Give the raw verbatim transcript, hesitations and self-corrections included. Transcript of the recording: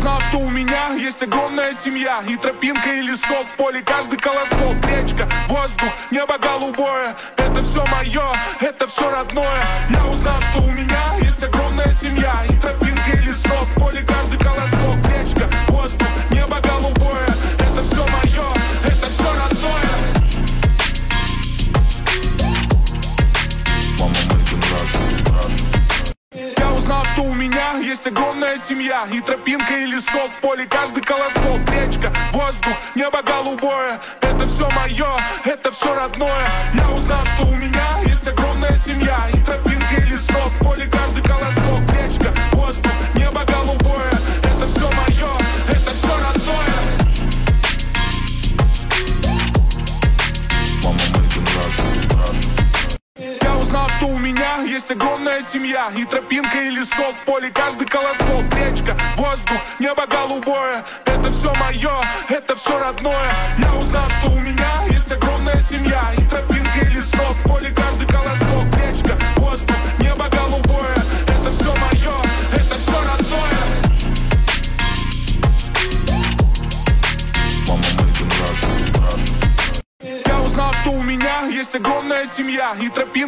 узнал, что у меня есть огромная семья. И тропинка, и лесок, в поле каждый колосок. Речка, воздух, небо голубое. Это все мое, это все родное. Я узнал, что у меня есть огромная семья. И тропинка, и лесок, в поле каждый колосок. Речка, воздух, небо голубое. Это все мое, это все родное. Я узнал, что у меня есть огромная семья. И тропинка, и лесок, в поле каждый колосок. Речка, воздух, небо голубое. Это все мое, это все родное. Я узнал, что у меня есть огромная семья. И тропинка, и лесок, в поле каждый колосок. Речка, воздух, небо голубое. Это все мое, это все родное. Я узнал, что у меня есть огромная семья. И тропинка, и лесок, в поле каждый колосок. Речка, воздух, небо голубое. Это все мое, это все родное. Я узнал, что у меня есть огромная семья. И тропинка, и лесок, в поле каждый колосок. Речка, воздух, небо голубое. Это все мое, это все родное. Я узнал, что у меня есть огромная семья. И тропинка